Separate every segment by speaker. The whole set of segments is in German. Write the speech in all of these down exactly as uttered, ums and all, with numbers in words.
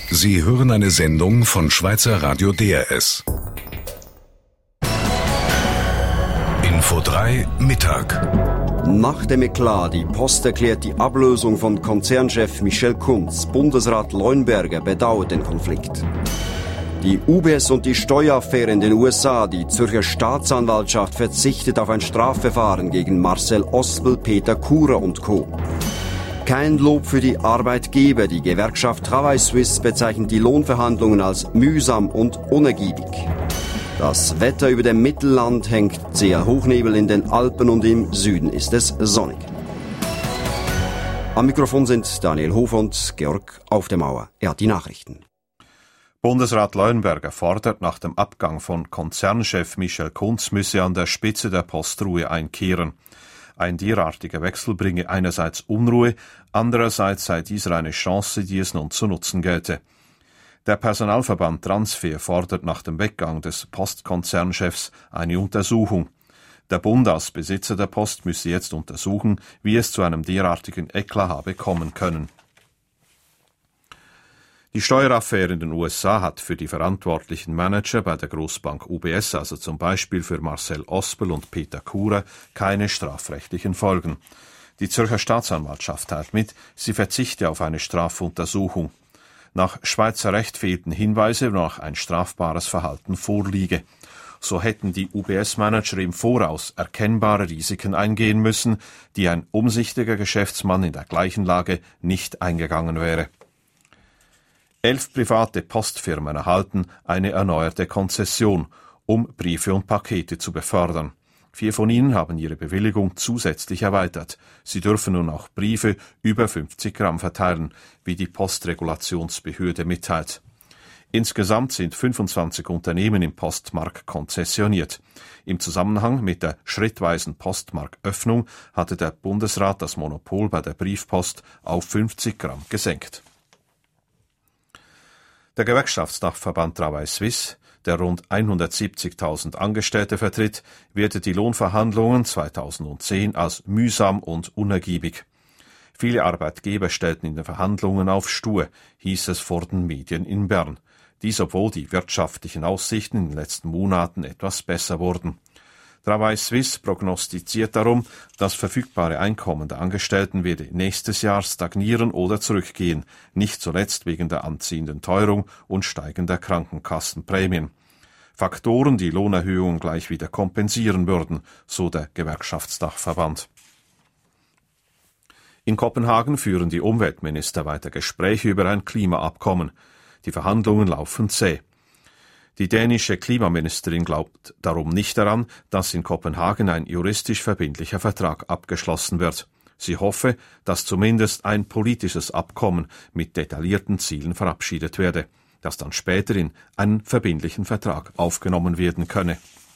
Speaker 1: Sie hören eine Sendung von Schweizer Radio D R S. Info drei Mittag.
Speaker 2: Nach dem Eklat, die Post erklärt die Ablösung von Konzernchef Michel Kunz. Bundesrat Leuenberger bedauert den Konflikt. Die U B S und die Steueraffäre in den U S A. Die Zürcher Staatsanwaltschaft verzichtet auf ein Strafverfahren gegen Marcel Ospel, Peter Kurer und Co. Kein Lob für die Arbeitgeber. Die Gewerkschaft Travail Suisse bezeichnet die Lohnverhandlungen als mühsam und unergiebig. Das Wetter über dem Mittelland hängt sehr Hochnebel in den Alpen und im Süden ist es sonnig. Am Mikrofon sind Daniel Hof und Georg Aufdemauer. Er hat die Nachrichten.
Speaker 3: Bundesrat Leuenberger fordert, nach dem Abgang von Konzernchef Michel Kunz müsse an der Spitze der Post Ruhe einkehren. Ein derartiger Wechsel bringe einerseits Unruhe, andererseits sei dieser eine Chance, die es nun zu nutzen gelte. Der Personalverband Transfer fordert nach dem Weggang des Postkonzernchefs eine Untersuchung. Der Bund als Besitzer der Post müsse jetzt untersuchen, wie es zu einem derartigen Eklat habe kommen können. Die Steueraffäre in den U S A hat für die verantwortlichen Manager bei der Großbank U B S, also zum Beispiel für Marcel Ospel und Peter Kurer, keine strafrechtlichen Folgen. Die Zürcher Staatsanwaltschaft teilt mit, sie verzichte auf eine Strafuntersuchung. Nach Schweizer Recht fehlten Hinweise, wonach ein strafbares Verhalten vorliege. So hätten die U B S-Manager im Voraus erkennbare Risiken eingehen müssen, die ein umsichtiger Geschäftsmann in der gleichen Lage nicht eingegangen wäre. Elf private Postfirmen erhalten eine erneuerte Konzession, um Briefe und Pakete zu befördern. Vier von ihnen haben ihre Bewilligung zusätzlich erweitert. Sie dürfen nun auch Briefe über fünfzig Gramm verteilen, wie die Postregulationsbehörde mitteilt. Insgesamt sind fünfundzwanzig Unternehmen im Postmarkt konzessioniert. Im Zusammenhang mit der schrittweisen Postmarktöffnung hatte der Bundesrat das Monopol bei der Briefpost auf fünfzig Gramm gesenkt. Der Gewerkschaftsdachverband Travail Suisse, der rund hundertsiebzigtausend Angestellte vertritt, wertet die Lohnverhandlungen zweitausendzehn als mühsam und unergiebig. Viele Arbeitgeber stellten in den Verhandlungen auf stur, hieß es vor den Medien in Bern. Dies, obwohl die wirtschaftlichen Aussichten in den letzten Monaten etwas besser wurden. Travail Suisse prognostiziert darum, das verfügbare Einkommen der Angestellten werde nächstes Jahr stagnieren oder zurückgehen, nicht zuletzt wegen der anziehenden Teuerung und steigender Krankenkassenprämien. Faktoren, die Lohnerhöhungen gleich wieder kompensieren würden, so der Gewerkschaftsdachverband. In Kopenhagen führen die Umweltminister weiter Gespräche über ein Klimaabkommen. Die Verhandlungen laufen zäh. Die dänische Klimaministerin glaubt darum nicht daran, dass in Kopenhagen ein juristisch verbindlicher Vertrag abgeschlossen wird. Sie hoffe, dass zumindest ein politisches Abkommen mit detaillierten Zielen verabschiedet werde, das dann später in einen verbindlichen Vertrag aufgenommen werden könne.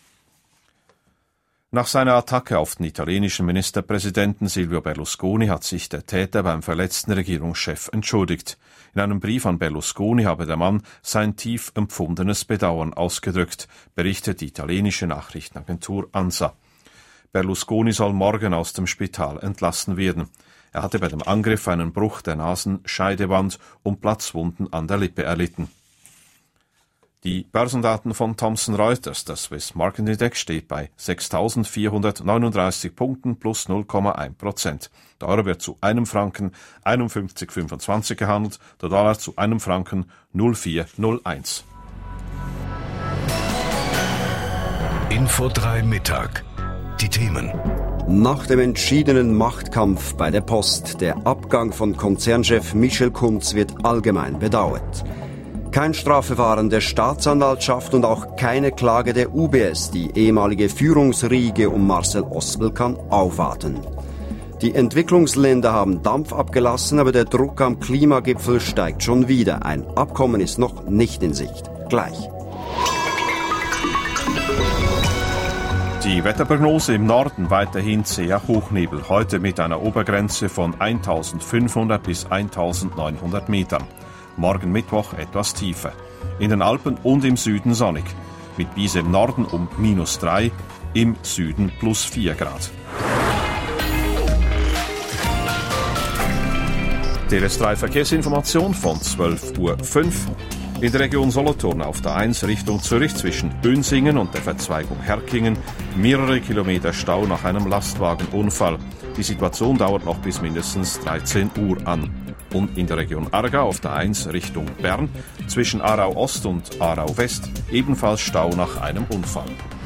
Speaker 3: Nach seiner Attacke auf den italienischen Ministerpräsidenten Silvio Berlusconi hat sich der Täter beim verletzten Regierungschef entschuldigt. In einem Brief an Berlusconi habe der Mann sein tief empfundenes Bedauern ausgedrückt, berichtet die italienische Nachrichtenagentur ANSA. Berlusconi soll morgen aus dem Spital entlassen werden. Er hatte bei dem Angriff einen Bruch der Nasenscheidewand und Platzwunden an der Lippe erlitten. Die Börsendaten von Thomson Reuters, der Swiss Market Index, steht bei sechstausendvierhundertneununddreißig Punkten plus null Komma eins Prozent. Der Euro wird zu einem Franken einundfünfzig Komma fünfundzwanzig gehandelt, der Dollar zu einem Franken null Komma vier null eins.
Speaker 1: Info drei Mittag. Die Themen.
Speaker 2: Nach dem entschiedenen Machtkampf bei der Post, der Abgang von Konzernchef Michel Kunz wird allgemein bedauert. Kein Strafverfahren der Staatsanwaltschaft und auch keine Klage der U B S. Die ehemalige Führungsriege um Marcel Ospel kann aufwarten. Die Entwicklungsländer haben Dampf abgelassen, aber der Druck am Klimagipfel steigt schon wieder. Ein Abkommen ist noch nicht in Sicht. Gleich.
Speaker 3: Die Wetterprognose im Norden weiterhin sehr Hochnebel, heute mit einer Obergrenze von eintausendfünfhundert bis eintausendneunhundert Metern. Morgen Mittwoch etwas tiefer. In den Alpen und im Süden sonnig. Mit Biese im Norden um minus drei, im Süden plus vier Grad. T R S drei Verkehrsinformation von zwölf Uhr fünf. In der Region Solothurn auf der eins Richtung Zürich zwischen Bünsingen und der Verzweigung Herkingen mehrere Kilometer Stau nach einem Lastwagenunfall. Die Situation dauert noch bis mindestens dreizehn Uhr an. Und in der Region Aargau auf der eins Richtung Bern zwischen Aarau Ost und Aarau West ebenfalls Stau nach einem Unfall.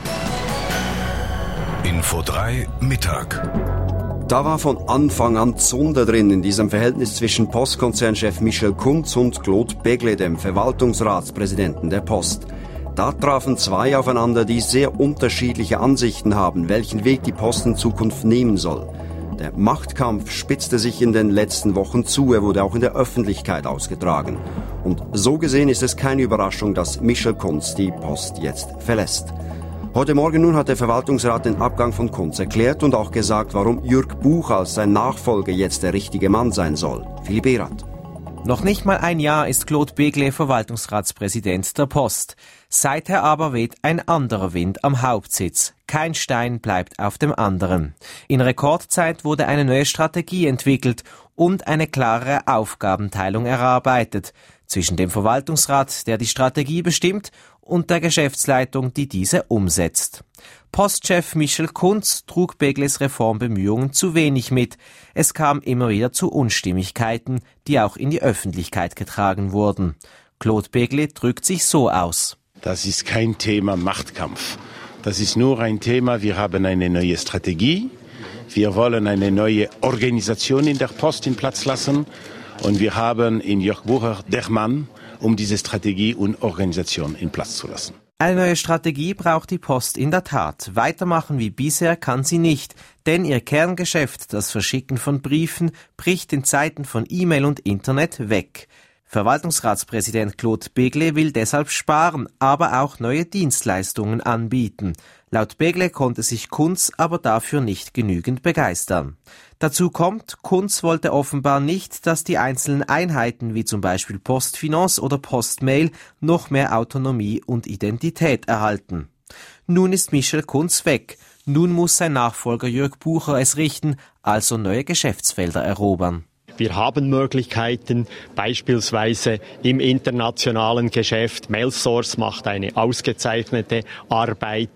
Speaker 1: Info drei Mittag.
Speaker 2: Da war von Anfang an Zunder drin in diesem Verhältnis zwischen Postkonzernchef Michel Kunz und Claude Begle, dem Verwaltungsratspräsidenten der Post. Da trafen zwei aufeinander, die sehr unterschiedliche Ansichten haben, welchen Weg die Post in Zukunft nehmen soll. Der Machtkampf spitzte sich in den letzten Wochen zu, er wurde auch in der Öffentlichkeit ausgetragen. Und so gesehen ist es keine Überraschung, dass Michel Kunz die Post jetzt verlässt. Heute Morgen nun hat der Verwaltungsrat den Abgang von Kunz erklärt und auch gesagt, warum Jürg Buch als sein Nachfolger jetzt der richtige Mann sein soll. Philipp Erath.
Speaker 4: Noch nicht mal ein Jahr ist Claude Begle Verwaltungsratspräsident der Post. Seither aber weht ein anderer Wind am Hauptsitz. Kein Stein bleibt auf dem anderen. In Rekordzeit wurde eine neue Strategie entwickelt und eine klarere Aufgabenteilung erarbeitet zwischen dem Verwaltungsrat, der die Strategie bestimmt, und der Geschäftsleitung, die diese umsetzt. Postchef Michel Kunz trug Begles Reformbemühungen zu wenig mit. Es kam immer wieder zu Unstimmigkeiten, die auch in die Öffentlichkeit getragen wurden. Claude Begle drückt sich so aus.
Speaker 5: Das ist kein Thema Machtkampf. Das ist nur ein Thema, wir haben eine neue Strategie. Wir wollen eine neue Organisation in der Post in Platz lassen. Und wir haben in Jörg Bucher der Mann, um diese Strategie und Organisation in Platz zu lassen.
Speaker 4: Eine neue Strategie braucht die Post in der Tat. Weitermachen wie bisher kann sie nicht, denn ihr Kerngeschäft, das Verschicken von Briefen, bricht in Zeiten von E-Mail und Internet weg. Verwaltungsratspräsident Claude Begle will deshalb sparen, aber auch neue Dienstleistungen anbieten. Laut Begle konnte sich Kunz aber dafür nicht genügend begeistern. Dazu kommt, Kunz wollte offenbar nicht, dass die einzelnen Einheiten wie zum Beispiel PostFinance oder PostMail noch mehr Autonomie und Identität erhalten. Nun ist Michel Kunz weg. Nun muss sein Nachfolger Jürg Bucher es richten, also neue Geschäftsfelder erobern.
Speaker 6: Wir haben Möglichkeiten, beispielsweise im internationalen Geschäft. Mailsource macht eine ausgezeichnete Arbeit.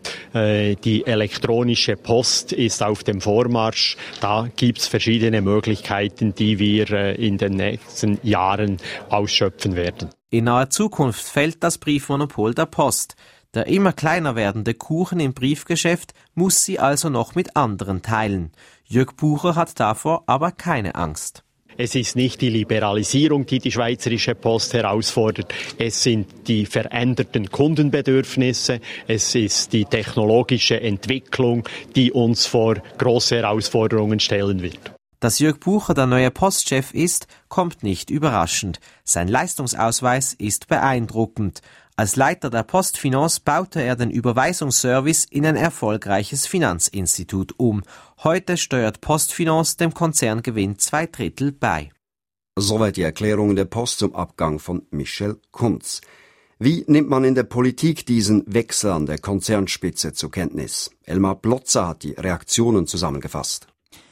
Speaker 6: Die elektronische Post ist auf dem Vormarsch. Da gibt's verschiedene Möglichkeiten, die wir in den nächsten Jahren ausschöpfen werden.
Speaker 4: In naher Zukunft fällt das Briefmonopol der Post. Der immer kleiner werdende Kuchen im Briefgeschäft muss sie also noch mit anderen teilen. Jürg Bucher hat davor aber keine Angst.
Speaker 6: Es ist nicht die Liberalisierung, die die Schweizerische Post herausfordert. Es sind die veränderten Kundenbedürfnisse. Es ist die technologische Entwicklung, die uns vor große Herausforderungen stellen wird.
Speaker 4: Dass Jürg Bucher der neue Postchef ist, kommt nicht überraschend. Sein Leistungsausweis ist beeindruckend. Als Leiter der PostFinance baute er den Überweisungsservice in ein erfolgreiches Finanzinstitut um. Heute steuert PostFinance dem Konzerngewinn zwei Drittel bei.
Speaker 2: Soweit die Erklärungen der Post zum Abgang von Michel Kunz. Wie nimmt man in der Politik diesen Wechsel an der Konzernspitze zur Kenntnis? Elmar Plotzer hat die Reaktionen zusammengefasst.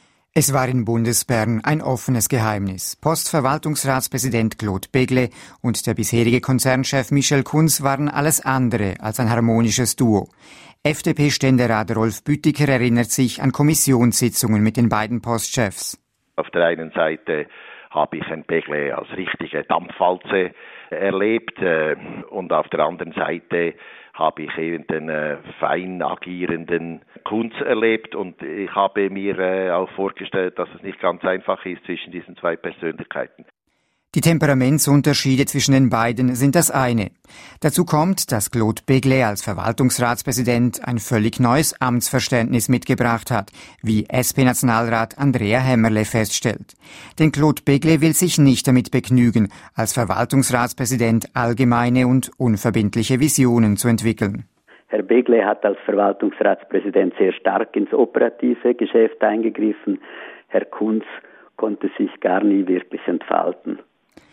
Speaker 7: Es war in Bundesbern ein offenes Geheimnis. Postverwaltungsratspräsident Claude Begle und der bisherige Konzernchef Michel Kunz waren alles andere als ein harmonisches Duo. F D P-Ständerat Rolf Büttiker erinnert sich an Kommissionssitzungen mit den beiden Postchefs.
Speaker 8: Auf der einen Seite habe ich Herrn Begle als richtige Dampfwalze erlebt und auf der anderen Seite habe ich eben den äh, fein agierenden Kunz erlebt und ich habe mir äh, auch vorgestellt, dass es nicht ganz einfach ist zwischen diesen zwei Persönlichkeiten.
Speaker 7: Die Temperamentsunterschiede zwischen den beiden sind das eine. Dazu kommt, dass Claude Begle als Verwaltungsratspräsident ein völlig neues Amtsverständnis mitgebracht hat, wie S P-Nationalrat Andrea Hämmerle feststellt. Denn Claude Begle will sich nicht damit begnügen, als Verwaltungsratspräsident allgemeine und unverbindliche Visionen zu entwickeln.
Speaker 9: Herr Begle hat als Verwaltungsratspräsident sehr stark ins operative Geschäft eingegriffen. Herr Kunz konnte sich gar nie wirklich entfalten.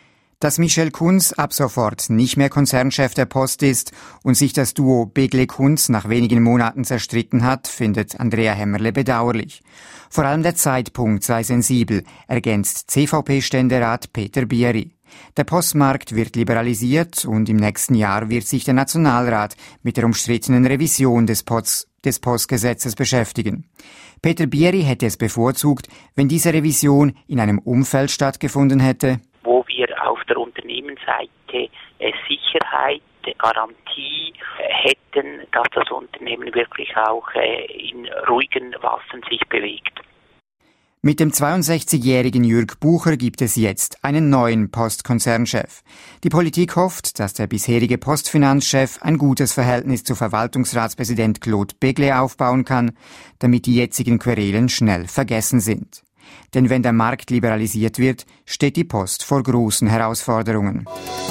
Speaker 7: Dass Michel Kunz ab sofort nicht mehr Konzernchef der Post ist und sich das Duo Begle-Kunz nach wenigen Monaten zerstritten hat, findet Andrea Hämmerle bedauerlich. Vor allem der Zeitpunkt sei sensibel, ergänzt C V P-Ständerat Peter Bieri. Der Postmarkt wird liberalisiert und im nächsten Jahr wird sich der Nationalrat mit der umstrittenen Revision des, Post, des Postgesetzes beschäftigen. Peter Bieri hätte es bevorzugt, wenn diese Revision in einem Umfeld stattgefunden hätte,
Speaker 10: wo wir auf der Unternehmensseite äh, Sicherheit, Garantie äh, hätten, dass das Unternehmen wirklich auch äh, in ruhigen Wassern sich bewegt.
Speaker 7: Mit dem zweiundsechzigjährigen Jürg Bucher gibt es jetzt einen neuen Postkonzernchef. Die Politik hofft, dass der bisherige Postfinanzchef ein gutes Verhältnis zu Verwaltungsratspräsident Claude Begle aufbauen kann, damit die jetzigen Querelen schnell vergessen sind. Denn wenn der Markt liberalisiert wird, steht die Post vor großen Herausforderungen.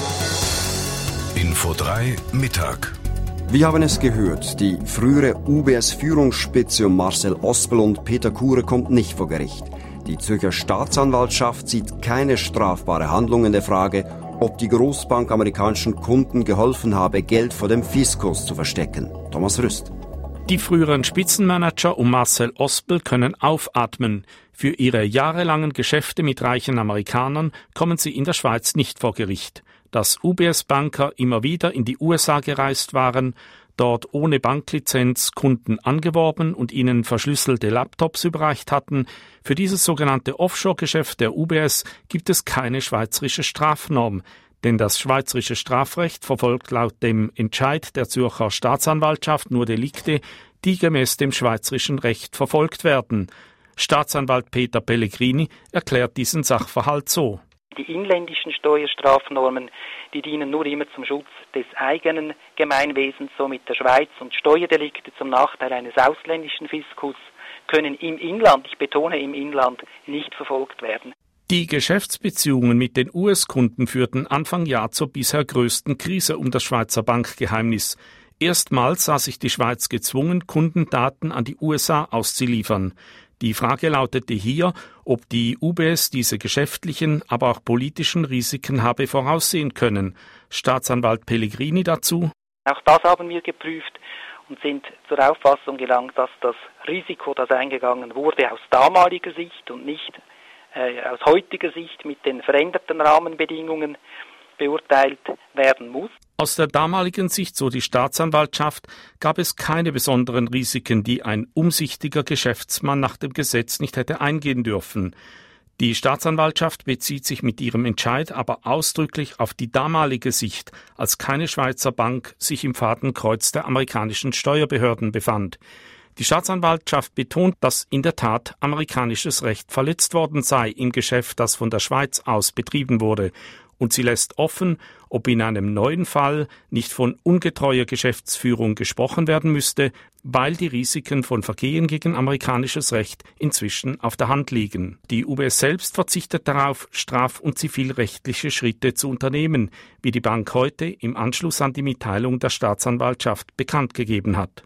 Speaker 1: Info drei Mittag.
Speaker 2: Wir haben es gehört, die frühere U B S-Führungsspitze um Marcel Ospel und Peter Kure kommt nicht vor Gericht. Die Zürcher Staatsanwaltschaft sieht keine strafbare Handlung in der Frage, ob die Großbank amerikanischen Kunden geholfen habe, Geld vor dem Fiskus zu verstecken. Thomas Rüst.
Speaker 11: Die früheren Spitzenmanager um Marcel Ospel können aufatmen. Für ihre jahrelangen Geschäfte mit reichen Amerikanern kommen sie in der Schweiz nicht vor Gericht. Dass U B S-Banker immer wieder in die U S A gereist waren, dort ohne Banklizenz Kunden angeworben und ihnen verschlüsselte Laptops überreicht hatten, für dieses sogenannte Offshore-Geschäft der U B S gibt es keine schweizerische Strafnorm. Denn das schweizerische Strafrecht verfolgt laut dem Entscheid der Zürcher Staatsanwaltschaft nur Delikte, die gemäß dem schweizerischen Recht verfolgt werden. Staatsanwalt Peter Pellegrini erklärt diesen Sachverhalt so.
Speaker 10: Die inländischen Steuerstrafnormen, die dienen nur immer zum Schutz des eigenen Gemeinwesens, somit der Schweiz, und Steuerdelikte zum Nachteil eines ausländischen Fiskus können im Inland, ich betone im Inland, nicht verfolgt werden.
Speaker 11: Die Geschäftsbeziehungen mit den U S-Kunden führten Anfang Jahr zur bisher größten Krise um das Schweizer Bankgeheimnis. Erstmals sah sich die Schweiz gezwungen, Kundendaten an die U S A auszuliefern. Die Frage lautete hier, ob die U B S diese geschäftlichen, aber auch politischen Risiken habe voraussehen können. Staatsanwalt Pellegrini dazu:
Speaker 10: Auch das haben wir geprüft und sind zur Auffassung gelangt, dass das Risiko, das eingegangen wurde, aus damaliger Sicht und nicht äh, aus heutiger Sicht mit den veränderten Rahmenbedingungen beurteilt werden muss.
Speaker 11: Aus der damaligen Sicht, so die Staatsanwaltschaft, gab es keine besonderen Risiken, die ein umsichtiger Geschäftsmann nach dem Gesetz nicht hätte eingehen dürfen. Die Staatsanwaltschaft bezieht sich mit ihrem Entscheid aber ausdrücklich auf die damalige Sicht, als keine Schweizer Bank sich im Fadenkreuz der amerikanischen Steuerbehörden befand. Die Staatsanwaltschaft betont, dass in der Tat amerikanisches Recht verletzt worden sei im Geschäft, das von der Schweiz aus betrieben wurde. Und sie lässt offen, ob in einem neuen Fall nicht von ungetreuer Geschäftsführung gesprochen werden müsste, weil die Risiken von Vergehen gegen amerikanisches Recht inzwischen auf der Hand liegen. Die U B S selbst verzichtet darauf, straf- und zivilrechtliche Schritte zu unternehmen, wie die Bank heute im Anschluss an die Mitteilung der Staatsanwaltschaft bekannt gegeben hat.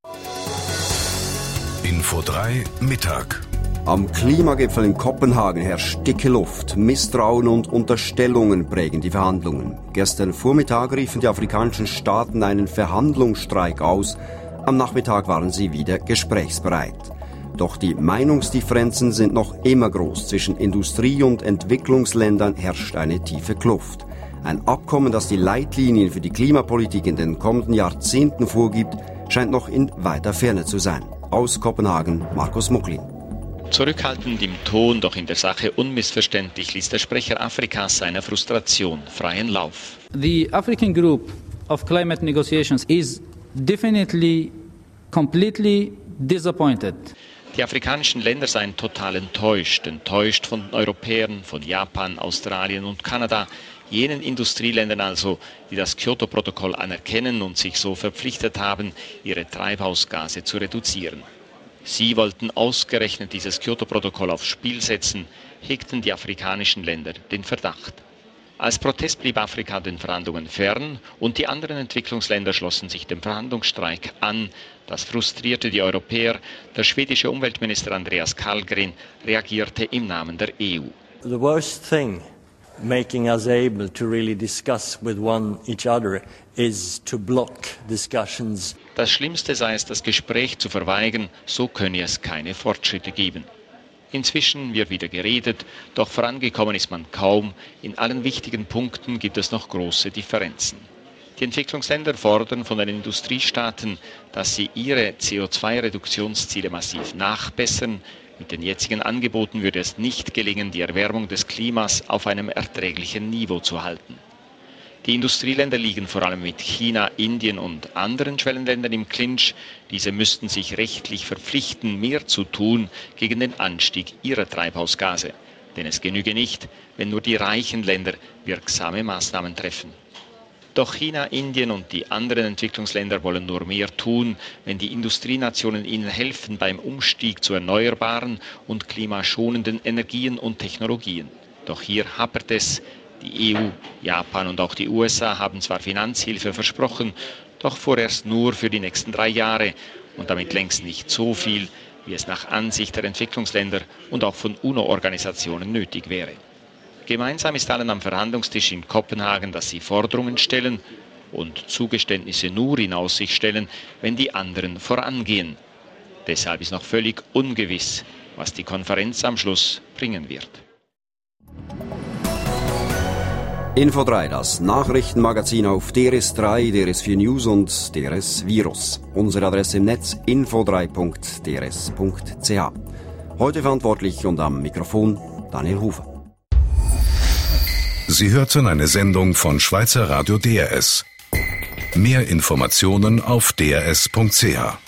Speaker 1: Info drei Mittag.
Speaker 2: Am Klimagipfel in Kopenhagen herrscht dicke Luft. Misstrauen und Unterstellungen prägen die Verhandlungen. Gestern Vormittag riefen die afrikanischen Staaten einen Verhandlungsstreik aus. Am Nachmittag waren sie wieder gesprächsbereit. Doch die Meinungsdifferenzen sind noch immer groß. Zwischen Industrie- und Entwicklungsländern herrscht eine tiefe Kluft. Ein Abkommen, das die Leitlinien für die Klimapolitik in den kommenden Jahrzehnten vorgibt, scheint noch in weiter Ferne zu sein. Aus Kopenhagen, Markus Mucklin.
Speaker 12: Zurückhaltend im Ton, doch in der Sache unmissverständlich, ließ der Sprecher Afrikas seiner Frustration freien Lauf.
Speaker 13: The African Group of Climate Negotiations is definitely completely disappointed.
Speaker 12: Die afrikanischen Länder seien total enttäuscht, enttäuscht von den Europäern, von Japan, Australien und Kanada, jenen Industrieländern also, die das Kyoto-Protokoll anerkennen und sich so verpflichtet haben, ihre Treibhausgase zu reduzieren. Sie wollten ausgerechnet dieses Kyoto-Protokoll aufs Spiel setzen, hegten die afrikanischen Länder den Verdacht. Als Protest blieb Afrika den Verhandlungen fern und die anderen Entwicklungsländer schlossen sich dem Verhandlungsstreik an. Das frustrierte die Europäer. Der schwedische Umweltminister Andreas Carlgren reagierte im Namen der E U.
Speaker 14: The worst thing making us able to really discuss with one each other is to block discussions.
Speaker 12: Das Schlimmste sei es, das Gespräch zu verweigern, so könne es keine Fortschritte geben. Inzwischen wird wieder geredet, doch vorangekommen ist man kaum. In allen wichtigen Punkten gibt es noch große Differenzen. Die Entwicklungsländer fordern von den Industriestaaten, dass sie ihre C O zwei Reduktionsziele massiv nachbessern. Mit den jetzigen Angeboten würde es nicht gelingen, die Erwärmung des Klimas auf einem erträglichen Niveau zu halten. Die Industrieländer liegen vor allem mit China, Indien und anderen Schwellenländern im Clinch. Diese müssten sich rechtlich verpflichten, mehr zu tun gegen den Anstieg ihrer Treibhausgase. Denn es genüge nicht, wenn nur die reichen Länder wirksame Maßnahmen treffen. Doch China, Indien und die anderen Entwicklungsländer wollen nur mehr tun, wenn die Industrienationen ihnen helfen beim Umstieg zu erneuerbaren und klimaschonenden Energien und Technologien. Doch hier hapert es. Die E U, Japan und auch die U S A haben zwar Finanzhilfe versprochen, doch vorerst nur für die nächsten drei Jahre und damit längst nicht so viel, wie es nach Ansicht der Entwicklungsländer und auch von UNO-Organisationen nötig wäre. Gemeinsam ist allen am Verhandlungstisch in Kopenhagen, dass sie Forderungen stellen und Zugeständnisse nur in Aussicht stellen, wenn die anderen vorangehen. Deshalb ist noch völlig ungewiss, was die Konferenz am Schluss bringen wird.
Speaker 2: Info drei, das Nachrichtenmagazin auf D R S drei, D R S vier News und D R S Virus. Unsere Adresse im Netz info drei punkt d r s punkt c h. Heute verantwortlich und am Mikrofon Daniel Hufer.
Speaker 1: Sie hörten eine Sendung von Schweizer Radio D R S. Mehr Informationen auf d r s punkt c h.